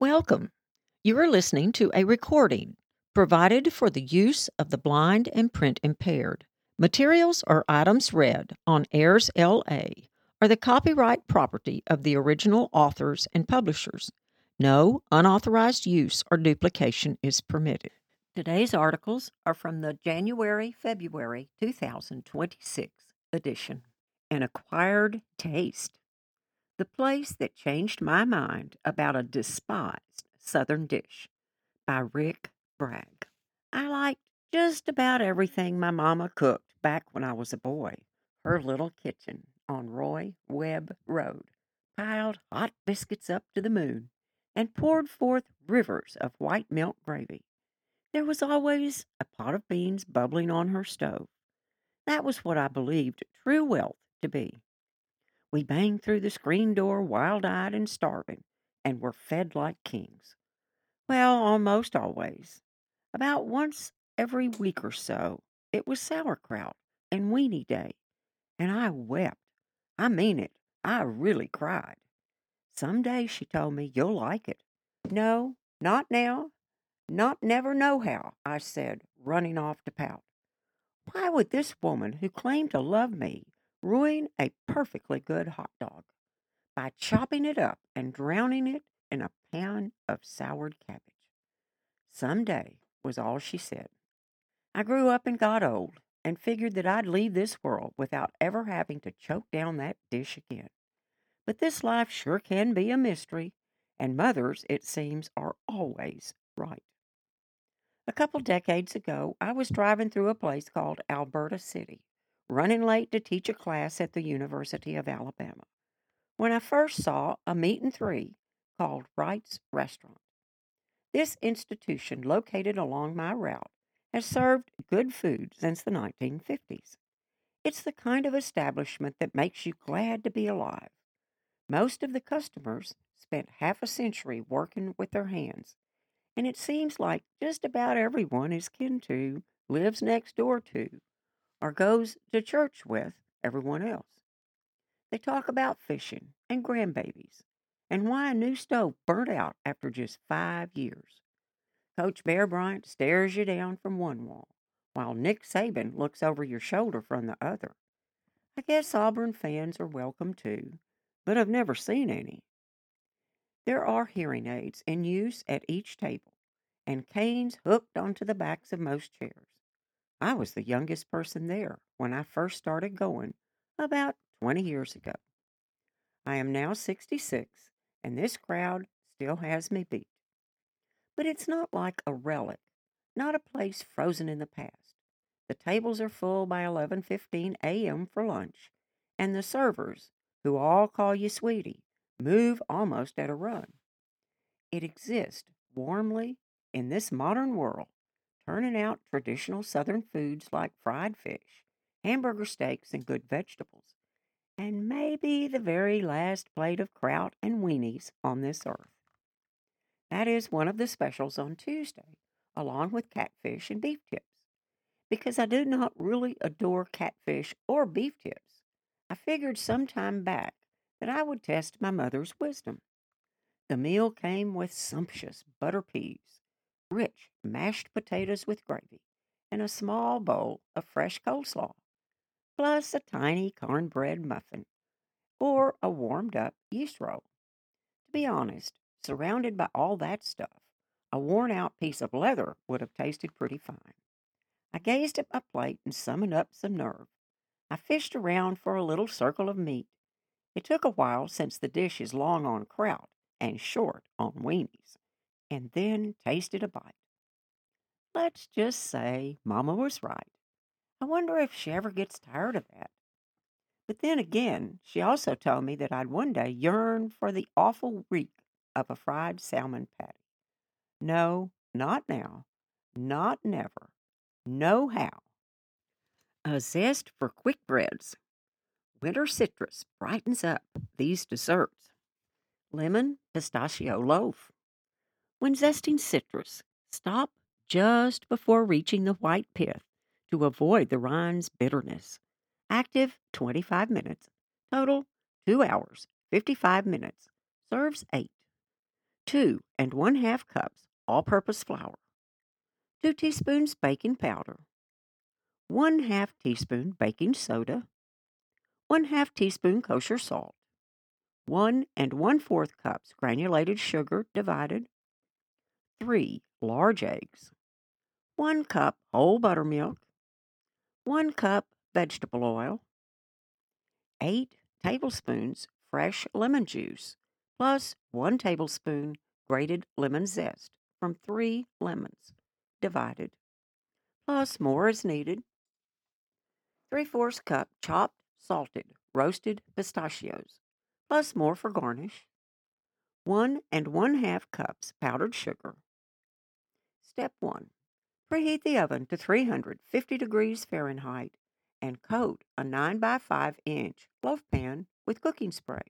Welcome. You are listening to a recording provided for the use of the blind and print impaired. Materials or items read on Airs LA are the copyright property of the original authors and publishers. No unauthorized use or duplication is permitted. Today's articles are from the January-February 2026 edition. An Acquired Taste. The Place That Changed My Mind About a Despised Southern Dish by Rick Bragg. I liked just about everything my mama cooked back when I was a boy. Her little kitchen on Roy Webb Road piled hot biscuits up to the moon and poured forth rivers of white milk gravy. There was always a pot of beans bubbling on her stove. That was what I believed true wealth to be. We banged through the screen door wild-eyed and starving, and were fed like kings. Well, almost always. About once every week or so, it was sauerkraut and weenie day, and I wept. I mean it. I really cried. Some day, she told me, you'll like it. No, not now. Not never nohow, I said, running off to pout. Why would this woman who claimed to love me ruin a perfectly good hot dog by chopping it up and drowning it in a pan of soured cabbage? Some day was all she said. I grew up and got old and figured that I'd leave this world without ever having to choke down that dish again. But this life sure can be a mystery, and mothers, it seems, are always right. A couple decades ago, I was driving through a place called Alberta City, running late to teach a class at the University of Alabama, when I first saw a meat and three called Wright's Restaurant. This institution, located along my route, has served good food since the 1950s. It's the kind of establishment that makes you glad to be alive. Most of the customers spent half a century working with their hands, and it seems like just about everyone is kin to, lives next door to, or goes to church with everyone else. They talk about fishing and grandbabies and why a new stove burnt out after just 5 years. Coach Bear Bryant stares you down from one wall, while Nick Saban looks over your shoulder from the other. I guess Auburn fans are welcome too, but I've never seen any. There are hearing aids in use at each table, and canes hooked onto the backs of most chairs. I was the youngest person there when I first started going, about 20 years ago. I am now 66, and this crowd still has me beat. But it's not like a relic, not a place frozen in the past. The tables are full by 11:15 a.m. for lunch, and the servers, who all call you sweetie, move almost at a run. It exists warmly in this modern world, turning out traditional Southern foods like fried fish, hamburger steaks, and good vegetables, and maybe the very last plate of kraut and weenies on this earth. That is one of the specials on Tuesday, along with catfish and beef tips. Because I do not really adore catfish or beef tips, I figured some time back that I would test my mother's wisdom. The meal came with sumptuous butter peas, rich mashed potatoes with gravy, and a small bowl of fresh coleslaw, plus a tiny cornbread muffin or a warmed up yeast roll. To be honest, surrounded by all that stuff, a worn out piece of leather would have tasted pretty fine. I gazed at my plate and summoned up some nerve. I fished around for a little circle of meat. It took a while since the dish is long on kraut and short on weenies, and then tasted a bite. Let's just say Mama was right. I wonder if she ever gets tired of that. But then again, she also told me that I'd one day yearn for the awful reek of a fried salmon patty. No, not now, not never, no how. A zest for quick breads. Winter citrus brightens up these desserts. Lemon pistachio loaf. When zesting citrus, stop just before reaching the white pith to avoid the rind's bitterness. Active 25 minutes. Total 2 hours, 55 minutes. Serves 8. 2 1/2 cups all-purpose flour, 2 teaspoons baking powder, 1/2 teaspoon baking soda, 1/2 teaspoon kosher salt, 1 1/4 cups granulated sugar divided, 3 large eggs, 1 cup whole buttermilk, 1 cup vegetable oil, 8 tablespoons fresh lemon juice, plus 1 tablespoon grated lemon zest from 3 lemons, divided, plus more as needed. 3/4 cup chopped, salted, roasted pistachios, plus more for garnish. 1 1/2 cups powdered sugar. Step 1. Preheat the oven to 350 degrees Fahrenheit and coat a 9 by 5 inch loaf pan with cooking spray.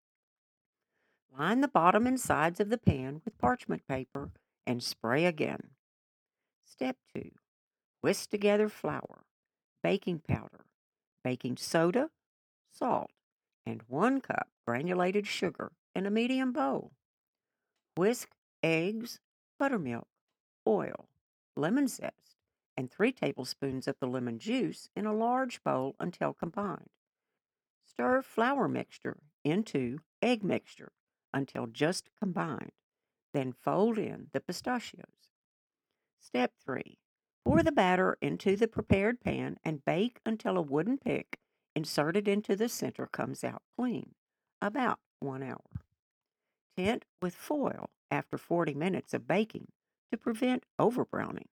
Line the bottom and sides of the pan with parchment paper and spray again. Step 2. Whisk together flour, baking powder, baking soda, salt, and 1 cup granulated sugar in a medium bowl. Whisk eggs, buttermilk, oil, lemon zest, and 3 tablespoons of the lemon juice in a large bowl until combined. Stir flour mixture into egg mixture until just combined. Then fold in the pistachios. Step 3. Pour the batter into the prepared pan and bake until a wooden pick inserted into the center comes out clean, about 1 hour. Tint with foil after 40 minutes of baking to prevent overbrowning.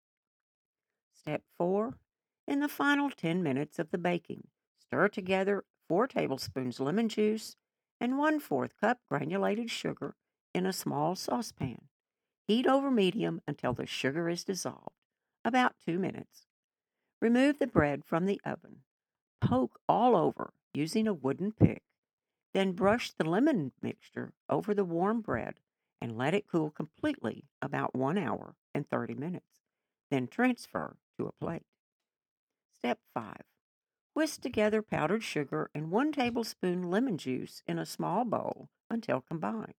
Step 4. In the final 10 minutes of the baking, stir together 4 tablespoons lemon juice and 1/4 cup granulated sugar in a small saucepan. Heat over medium until the sugar is dissolved, about 2 minutes. Remove the bread from the oven. Poke all over using a wooden pick. Then brush the lemon mixture over the warm bread and let it cool completely about 1 hour and 30 minutes. Then transfer to a plate. Step 5. Whisk together powdered sugar and 1 tablespoon lemon juice in a small bowl until combined.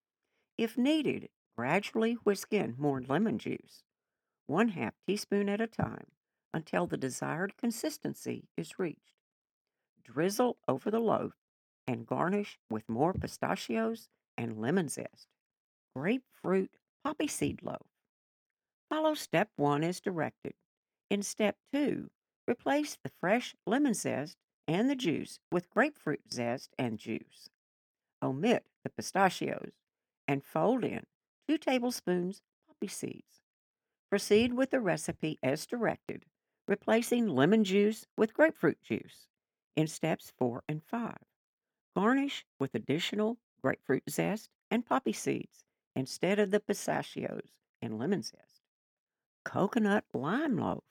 If needed, gradually whisk in more lemon juice, 1/2 teaspoon at a time, until the desired consistency is reached. Drizzle over the loaf and garnish with more pistachios and lemon zest. Grapefruit poppy seed loaf. Follow step 1 as directed. In step 2, replace the fresh lemon zest and the juice with grapefruit zest and juice. Omit the pistachios and fold in 2 tablespoons poppy seeds. Proceed with the recipe as directed, replacing lemon juice with grapefruit juice in steps 4 and 5. Garnish with additional grapefruit zest and poppy seeds instead of the pistachios and lemon zest. Coconut lime loaf.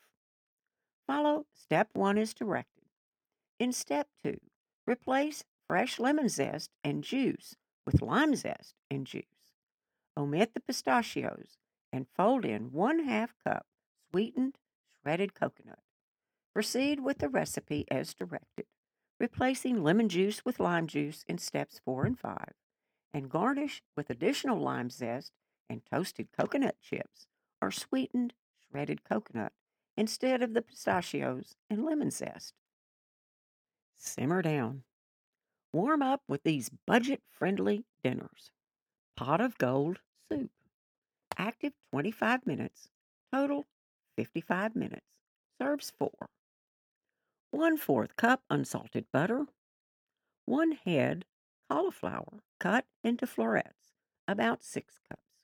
Follow step 1 as directed. In step 2, replace fresh lemon zest and juice with lime zest and juice. Omit the pistachios and fold in 1/2 cup sweetened shredded coconut. Proceed with the recipe as directed, replacing lemon juice with lime juice in steps 4 and 5, and garnish with additional lime zest and toasted coconut chips or sweetened shredded coconut instead of the pistachios and lemon zest. Simmer down. Warm up with these budget-friendly dinners. Pot of gold soup. Active 25 minutes. Total 55 minutes. Serves 4. 1/4 cup unsalted butter. 1 head cauliflower cut into florets, about 6 cups.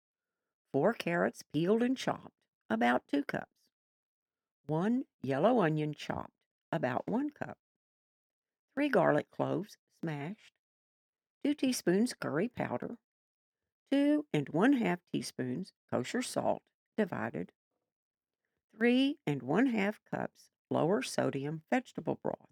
4 carrots peeled and chopped, about 2 cups. 1 yellow onion chopped, about 1 cup. 3 garlic cloves smashed. 2 teaspoons curry powder. 2 1/2 teaspoons kosher salt, divided. 3 1/2 cups lower sodium vegetable broth.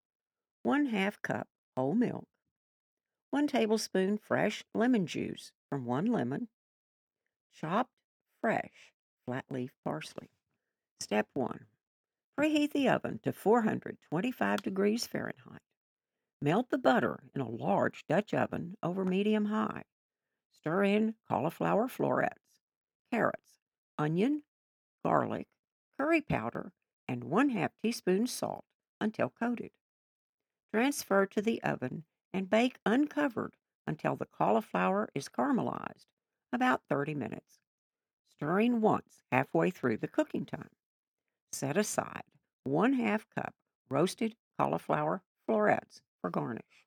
1/2 cup whole milk. 1 tablespoon fresh lemon juice from 1 lemon. Chopped fresh flat leaf parsley. Step 1. Preheat the oven to 425 degrees Fahrenheit. Melt the butter in a large Dutch oven over medium high. Stir in cauliflower florets, carrots, onion, garlic, curry powder, and 1/2 teaspoon salt until coated. Transfer to the oven and bake uncovered until the cauliflower is caramelized, about 30 minutes, stirring once halfway through the cooking time. Set aside 1/2 cup roasted cauliflower florets for garnish.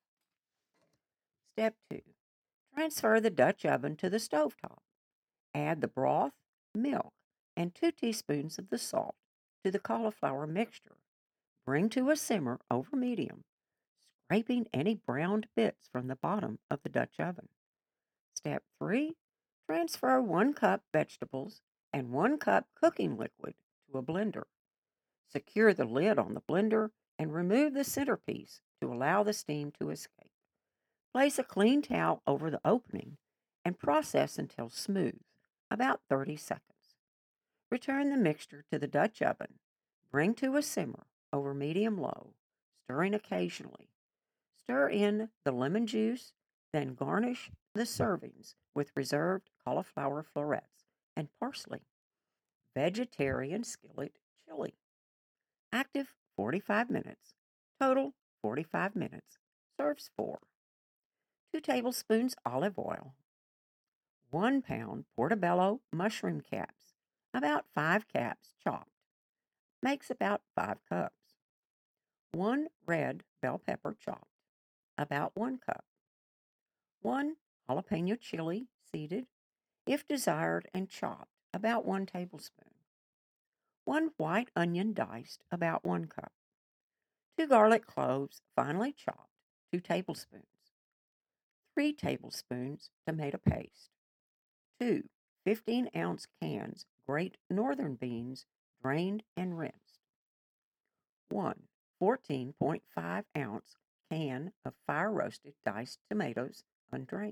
Step 2. Transfer the Dutch oven to the stovetop. Add the broth, milk, and 2 teaspoons of the salt to the cauliflower mixture. Bring to a simmer over medium, scraping any browned bits from the bottom of the Dutch oven. Step 3. Transfer 1 cup vegetables and 1 cup cooking liquid to a blender. Secure the lid on the blender and remove the centerpiece to allow the steam to escape. Place a clean towel over the opening and process until smooth, about 30 seconds. Return the mixture to the Dutch oven. Bring to a simmer over medium-low, stirring occasionally. Stir in the lemon juice, then garnish the servings with reserved cauliflower florets and parsley. Vegetarian skillet chili. Active 45 minutes. Total 45 minutes. Serves 4. 2 tablespoons olive oil. 1 pound portobello mushroom caps. About 5 caps chopped. Makes about 5 cups. 1 red bell pepper chopped. About 1 cup. 1 jalapeno chili seeded, if desired, and chopped. About 1 tablespoon. 1 white onion diced. About 1 cup. 2 garlic cloves finely chopped. 2 tablespoons. 3 tablespoons tomato paste. 2 15-ounce cans great northern beans, drained and rinsed. 1 14.5-ounce can of fire-roasted diced tomatoes, undrained.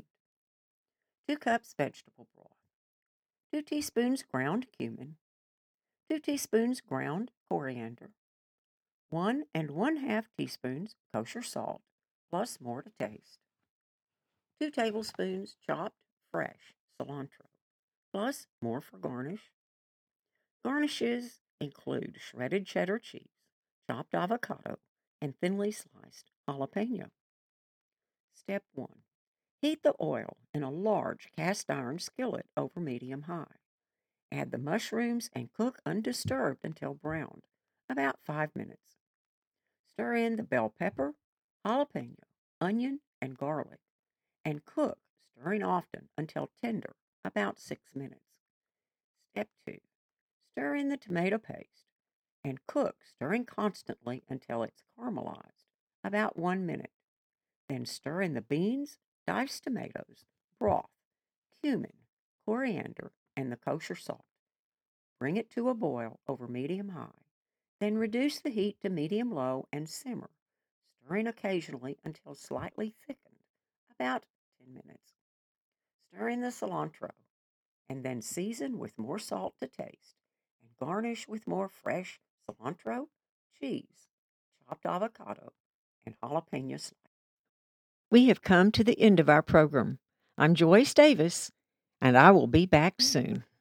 2 cups vegetable broth. 2 teaspoons ground cumin. 2 teaspoons ground coriander. 1 1/2 teaspoons kosher salt, plus more to taste. 2 tablespoons chopped fresh cilantro, plus more for garnish. Garnishes include shredded cheddar cheese, chopped avocado, and thinly sliced jalapeno. Step 1. Heat the oil in a large cast iron skillet over medium-high. Add the mushrooms and cook undisturbed until browned, about 5 minutes. Stir in the bell pepper, jalapeno, onion, and garlic, and cook, stirring often until tender, about 6 minutes. Step 2. Stir in the tomato paste and cook, stirring constantly until it's caramelized, about 1 minute. Then stir in the beans, diced tomatoes, broth, cumin, coriander, and the kosher salt. Bring it to a boil over medium-high. Then reduce the heat to medium-low and simmer, stirring occasionally until slightly thickened, about 10 minutes. Stir in the cilantro, and then season with more salt to taste, and garnish with more fresh cilantro, cheese, chopped avocado, and jalapeno slices. We have come to the end of our program. I'm Joyce Davis, and I will be back soon.